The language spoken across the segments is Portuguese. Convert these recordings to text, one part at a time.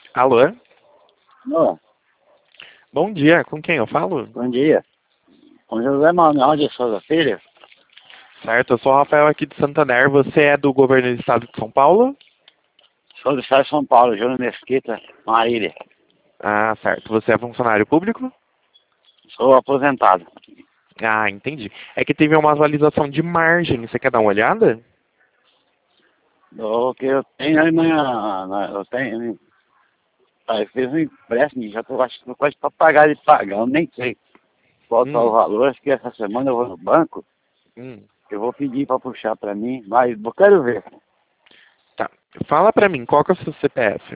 Alô? Alô, Bom dia, com quem eu falo? bom dia. Com José Manuel de Souza Filho? Certo, eu sou o Rafael aqui de Santander. Você é do governo do estado de São Paulo? Sou do estado de São Paulo, Júnior Mesquita, Marília. Ah, certo. Você é funcionário público? Sou aposentado. Ah, entendi. É que teve uma atualização de margem. Você quer dar uma olhada? O que eu tenho aí eu tenho, eu fiz um empréstimo, já estou acho que tô quase para pagar de pagar, eu nem sei qual está o Hum, valor, acho que essa semana eu vou no banco, hum. eu vou pedir para puxar para mim, mas eu quero ver. Tá. Fala pra mim, qual que é o seu CPF?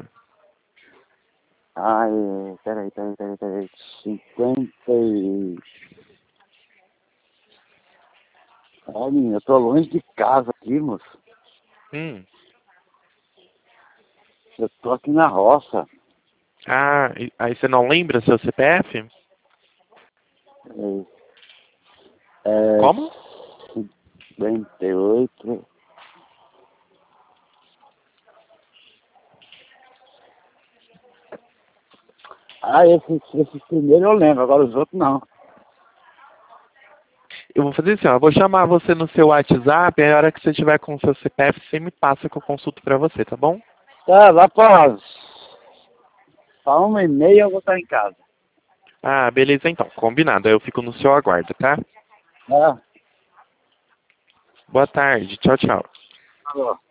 Ai, peraí, 50 e... Olha, eu tô longe de casa aqui, moço. Hum. Eu tô aqui na roça. Ah, aí você não lembra seu CPF? É Como? 58. Ah, esse primeiro eu lembro, agora os outros não. Eu vou fazer assim, ó. Eu vou chamar você no seu WhatsApp. Aí a hora que você tiver com o seu CPF, você me passa que eu consulto pra você, tá bom? Tá, lá pra 1h30 eu vou estar em casa. Ah, beleza então. Combinado. Aí eu fico no seu aguardo, tá? Tá? Boa tarde. Tchau, tchau. Alô.